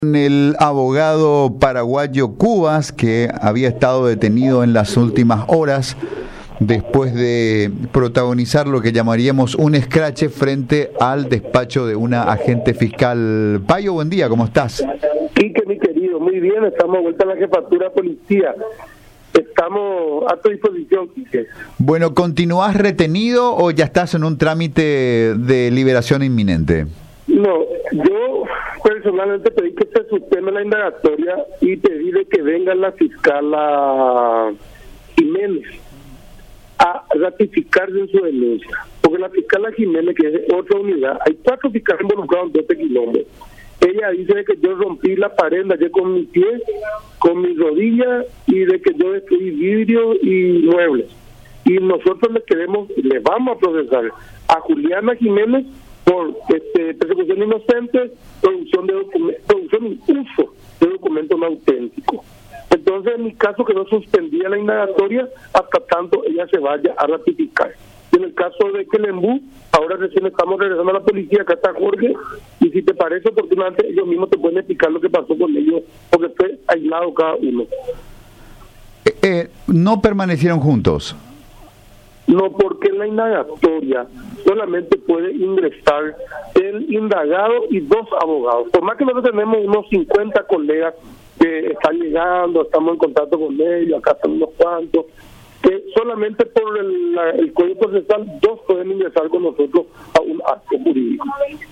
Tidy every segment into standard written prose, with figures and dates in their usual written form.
El abogado paraguayo Cubas, que había estado detenido en las últimas horas después de protagonizar lo que llamaríamos un escrache frente al despacho de una agente fiscal. Payo, buen día, ¿cómo estás? Quique, mi querido, muy bien, estamos de vuelta a la jefatura de policía. Estamos a tu disposición, Quique. Bueno, ¿continúas retenido o ya estás en un trámite de liberación inminente? No, yo personalmente pedí que se suspenda la indagatoria y pedí de que venga la fiscal Jiménez a ratificarse en su denuncia. Porque la fiscal Jiménez, que es de otra unidad, hay 4 fiscales involucrados en 12 kilómetros. Ella dice de que yo rompí la pared ayer con mi pie, con mi rodilla, y de que yo destruí vidrio y muebles. Y nosotros le vamos a procesar a Juliana Jiménez por persecución inocente, producción y uso de documentos no auténticos. Entonces, en mi caso, quedó suspendida la indagatoria hasta tanto ella se vaya a ratificar. En el caso de Quelembú, ahora recién estamos regresando a la policía, acá está Jorge, y si te parece oportunamente, ellos mismos te pueden explicar lo que pasó con ellos, porque fue aislado cada uno. ¿No permanecieron juntos? No, porque en la indagatoria solamente puede ingresar el indagado y 2 abogados. Por más que nosotros tenemos unos 50 colegas que están llegando, estamos en contacto con ellos, acá están unos cuantos, que solamente por el Código Procesal 2 pueden ingresar con nosotros a un acto jurídico.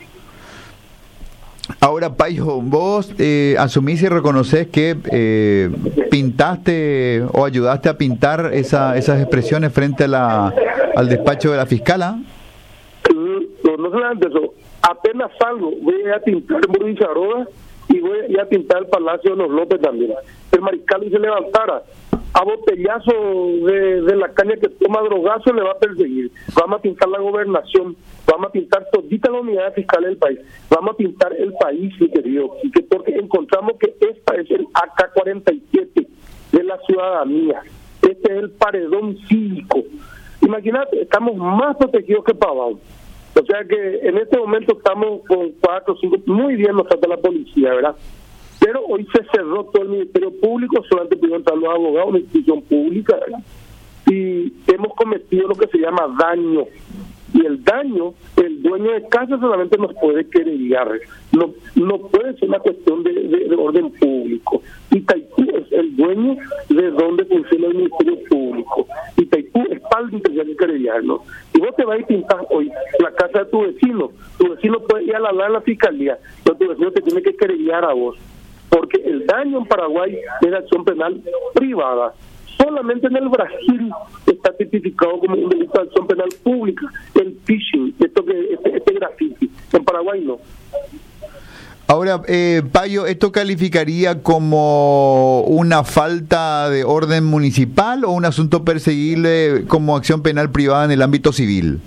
Ahora, Payo, vos asumís y reconoces que pintaste o ayudaste a pintar esas expresiones frente a al despacho de la fiscala. No solamente eso, apenas salgo, voy a ir a pintar el Muro de Charoga y voy a ir a pintar el Palacio de los López también. El mariscal se levantara a botellazo de la caña que toma drogazo, le va a perseguir. Vamos a pintar la gobernación, vamos a pintar todita la unidad fiscal del país, vamos a pintar el país, mi querido, porque encontramos que esta es el AK-47 de la ciudadanía, este es el paredón cívico. Imagínate, estamos más protegidos que Pavón. O sea que en este momento estamos con 4 o 5, muy bien nos trata la policía, ¿verdad? Pero hoy se cerró todo el Ministerio Público, solamente pudieron entrar los abogados, una institución pública, ¿verdad? Y hemos cometido lo que se llama daño. Y el daño, el dueño de casa solamente nos puede querellar. No puede ser una cuestión de orden público. Itaipú es el dueño de donde funciona el Ministerio Público. Itaipú es parte integral de querellarnos. Y vos te vas a pintar hoy la casa de tu vecino puede ir a hablar en la fiscalía, pero tu vecino te tiene que querellar a vos. Porque el daño en Paraguay es acción penal privada. Solamente en el Brasil está tipificado como un delito de acción penal pública, el phishing, este graffiti. En Paraguay no. Ahora, Payo, ¿esto calificaría como una falta de orden municipal o un asunto perseguible como acción penal privada en el ámbito civil?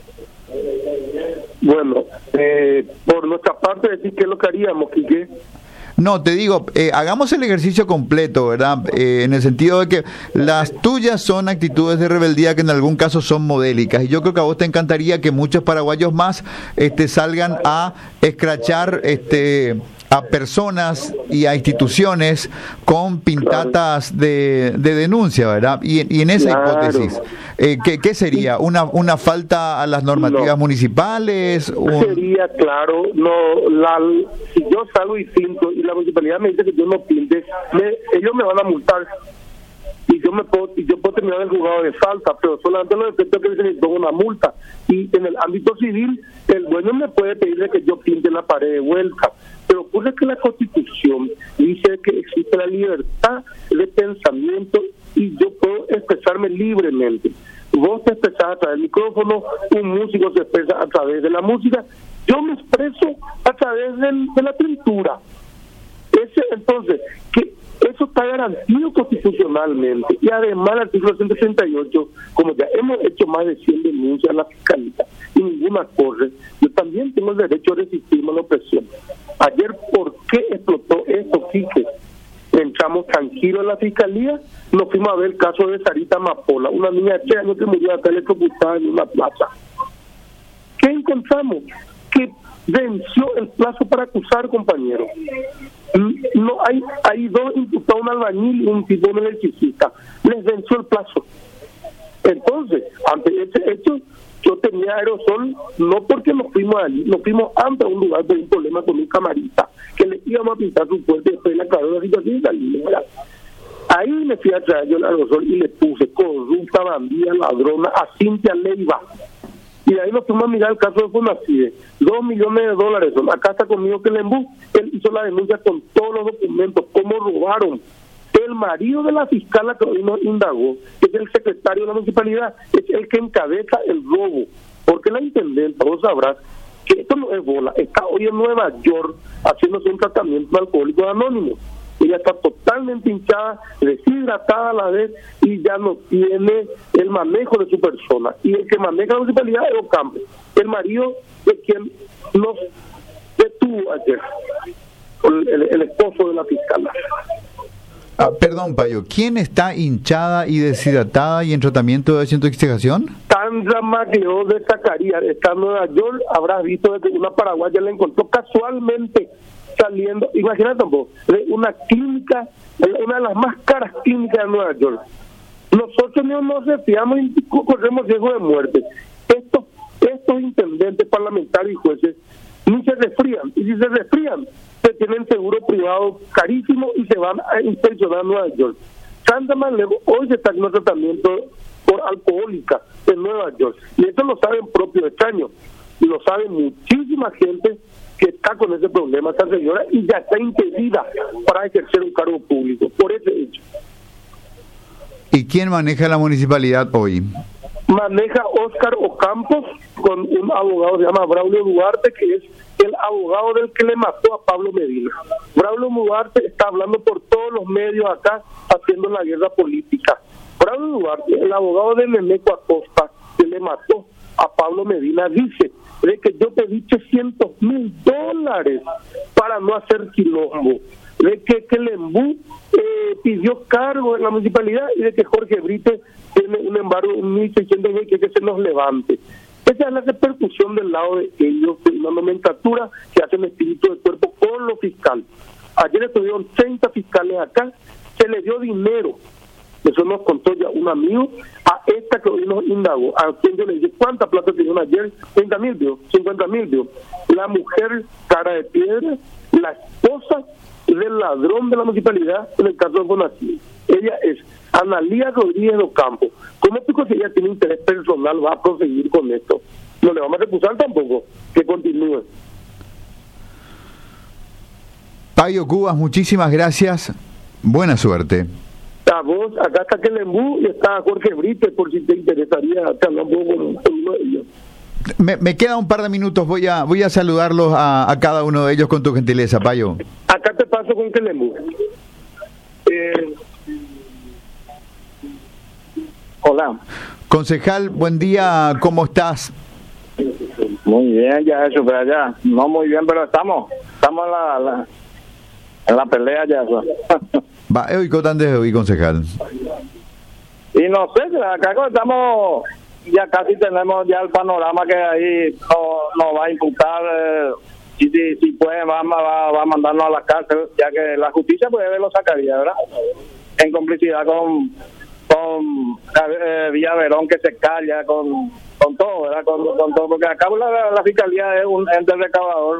Bueno, por nuestra parte decir qué es lo que haríamos, Quique. No, te digo, hagamos el ejercicio completo, ¿verdad? En el sentido de que las tuyas son actitudes de rebeldía que en algún caso son modélicas. Y yo creo que a vos te encantaría que muchos paraguayos más salgan a escrachar a personas y a instituciones con pintatas de denuncia, ¿verdad? Y en esa hipótesis, ¿qué sería? ¿Una falta a las normativas municipales? Sería, claro, si yo salgo y pinto y la municipalidad me dice que yo no pinte, ellos me van a multar y yo puedo terminar el juzgado de falta, pero solamente los efectos que dicen que una multa. Y en el ámbito civil, el dueño me puede pedir que yo pinte la pared de vuelta. Pero ocurre que la Constitución dice que existe la libertad de pensamiento y yo puedo expresarme libremente. Vos te expresás a través del micrófono, un músico se expresa a través de la música, yo me expreso a través de la pintura. Entonces, que eso está garantido constitucionalmente. Y además el artículo 138, como ya hemos hecho más de 100 denuncias a la fiscalía y ninguna corre, yo también tengo el derecho a resistirme a la opresión. Ayer, ¿por qué explotó esto, Quique? Entramos tranquilos a la fiscalía, nos fuimos a ver el caso de Sarita Amapola, una niña de 3 años que murió acá electrocutada en una plaza. ¿Qué encontramos? Que venció el plazo para acusar, compañero. hay dos imputados, un albañil y un tipo de electricista. Les venció el plazo. Entonces, ante ese hecho, yo tenía aerosol, no porque nos fuimos allí, nos fuimos antes a un lugar de un problema con un camarista, que le íbamos a pintar su puerta y después le aclaró la situación y salimos. Ahí me fui a traer yo el aerosol y le puse corrupta, bandida, ladrona, a Cintia Leiva. Y ahí nos fuimos a mirar el caso de Fonacide. $2 millones. Acá está conmigo Kelembú. Él hizo la denuncia con todos los documentos, cómo robaron. El marido de la fiscal que hoy nos indagó, que es el secretario de la municipalidad, es el que encabeza el robo. Porque la intendenta, vos sabrás, que esto no es bola, está hoy en Nueva York haciéndose un tratamiento de alcohólicos anónimos. Ella está totalmente hinchada, deshidratada a la vez y ya no tiene el manejo de su persona. Y el que maneja la municipalidad es Ocampo, el marido de quien nos detuvo ayer, el esposo de la fiscal. Perdón, Payo, ¿quién está hinchada y deshidratada y en tratamiento de desintoxicación? Sandra Maglio de Zacarías, está en Nueva York, habrás visto que una paraguaya la encontró casualmente saliendo, imagínate un poco, de una clínica, una de las más caras clínicas de Nueva York. Nosotros no nos desfiamos y corremos riesgo de muerte. Estos intendentes parlamentarios y jueces ni se resfrían, y si se resfrían, se tienen seguro privado carísimo y se van a inspeccionar a Nueva York. Santa María hoy se está en un tratamiento por alcohólica en Nueva York, y eso lo saben propios extraños, y lo sabe muchísima gente que está con ese problema, esta señora, y ya está impedida para ejercer un cargo público, por ese hecho. ¿Y quién maneja la municipalidad hoy? Maneja Óscar Ocampos con un abogado que se llama Braulio Duarte, que es el abogado del que le mató a Pablo Medina. Braulio Duarte está hablando por todos los medios acá, haciendo la guerra política. Braulio Duarte, el abogado de Neneco Acosta, que le mató a Pablo Medina, dice de que yo pedí $800,000 para no hacer quilombo, de que Kelembú pidió cargo en la municipalidad y de que Jorge Brite tiene un embargo de 1.600 que se nos levante. Esa es la repercusión del lado de ellos, de una nomenclatura que hacen espíritu de cuerpo con lo fiscal. Ayer estuvieron 30 fiscales acá, se les dio dinero, eso nos contó ya un amigo, a esta que hoy nos indagó, a quien yo le dije, ¿cuánta plata tenían ayer? 30,000 dio, 50,000 dio. La mujer cara de piedra, la esposa del ladrón de la municipalidad, en el caso de Fonacide. Ella es Analía Rodríguez Ocampo. ¿Cómo pico si ella tiene interés personal va a proseguir con esto? No le vamos a recusar tampoco, que continúe. Payo Cubas, muchísimas gracias, buena suerte. A vos, acá está Kelembú y está Jorge Brite, por si te interesaría hablar un poco con uno de ellos. Me queda un par de minutos, voy a saludarlos a cada uno de ellos con tu gentileza, Payo. Acá te paso con Kelembú. Hola. Concejal, buen día, ¿cómo estás? Muy bien, ya eso, pero allá. No muy bien, pero estamos en la pelea ya. Va, hoy ¿cómo de hoy, concejal? Y no sé, acá estamos, ya casi tenemos ya el panorama que ahí no va a imputar, si puede va a mandarnos a la cárcel, ya que la justicia puede lo sacaría, ¿verdad? En complicidad con Villa Verón, que se calla con todo, ¿verdad? Con todo, porque acá la fiscalía es un ente recaudador,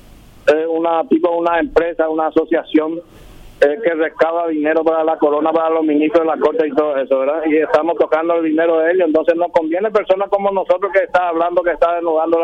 una empresa, una asociación que recauda dinero para la corona, para los ministros de la corte y todo eso, ¿verdad? Y estamos tocando el dinero de ellos, entonces nos conviene personas como nosotros que está hablando, que está denudando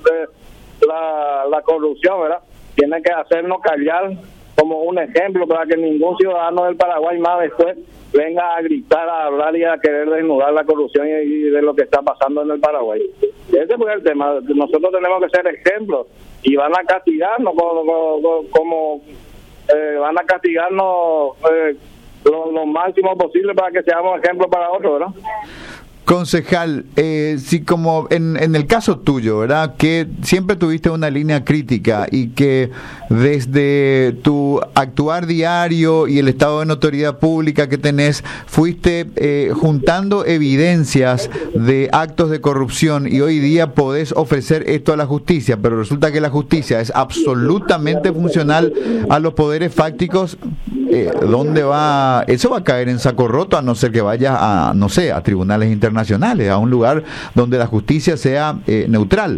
la corrupción, ¿verdad? Tienen que hacernos callar como un ejemplo para que ningún ciudadano del Paraguay más después venga a gritar, a hablar y a querer desnudar la corrupción y de lo que está pasando en el Paraguay. Ese fue el tema. Nosotros tenemos que ser ejemplos y van a castigarnos como van a castigarnos lo máximo posible para que seamos ejemplos para otros, ¿verdad? Concejal, sí, como en el caso tuyo, ¿verdad? Que siempre tuviste una línea crítica y que desde tu actuar diario y el estado de notoriedad pública que tenés, fuiste juntando evidencias de actos de corrupción y hoy día podés ofrecer esto a la justicia, pero resulta que la justicia es absolutamente funcional a los poderes fácticos. ¿Dónde va? Eso va a caer en saco roto a no ser que vaya a, no sé, a tribunales internacionales, a un lugar donde la justicia sea neutral.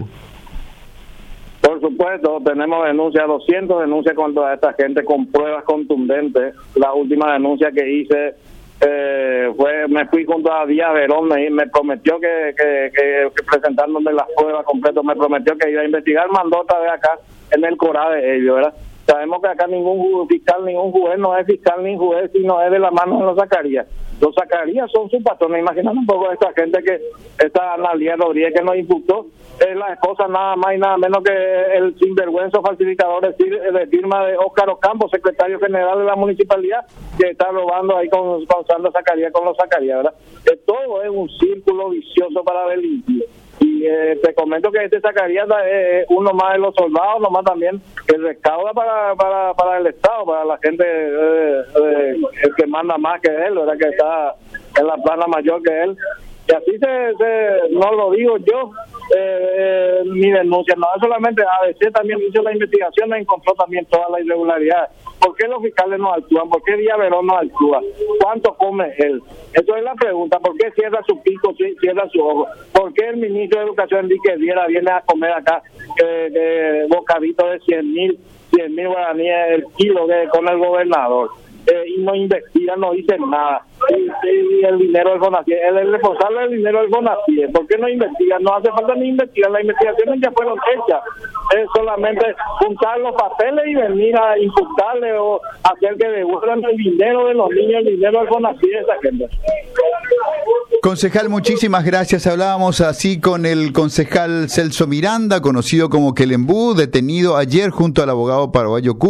Por supuesto, tenemos denuncias, 200 denuncias contra esta gente con pruebas contundentes. La última denuncia que hice me fui junto a Díaz Verón, me prometió que presentándome las pruebas completas, me prometió que iba a investigar, mandó otra vez acá en el Corá de ellos, ¿verdad? Sabemos que acá ningún fiscal, ningún juez no es fiscal ni juez, sino es de la mano de los Zacarías. Los Zacarías son sus patrones. Imagínate un poco esta gente que, esta Analía Rodríguez que nos imputó, es la esposa nada más y nada menos que el sinvergüenza falsificador de firma de Óscar Ocampo, secretario general de la municipalidad, que está robando ahí con Sandra Zacarías, con los Zacarías, ¿verdad? Todo es un círculo vicioso para delinquir. Y te comento que este Zacarías es uno más de los soldados, nomás también que recauda para el Estado, para la gente el que manda más que él, ¿verdad? Que está en la plana mayor que él. Y así no lo digo yo, mi denuncia, no solamente ABC también hizo la investigación e encontró también todas las irregularidades. ¿Por qué los fiscales no actúan? ¿Por qué Díaz Verón no actúa? ¿Cuánto come él? Eso es la pregunta. ¿Por qué cierra su pico, cierra su ojo? ¿Por qué el ministro de Educación, Enrique Viera, viene a comer acá bocadito de 100,000 guaraníes el kilo con el gobernador? Y no investiga, no dice nada. Y el dinero del FONACIE, el responsable del dinero del FONACIE, ¿por qué no investiga? No hace falta ni investigar, las investigaciones ya fueron hechas. Es solamente juntar los papeles y venir a imputarle o hacer que devuelvan el dinero de los niños, el dinero del FONACIE, esa gente. Concejal, muchísimas gracias. Hablábamos así con el concejal Celso Miranda, conocido como Quelembú, detenido ayer junto al abogado paraguayo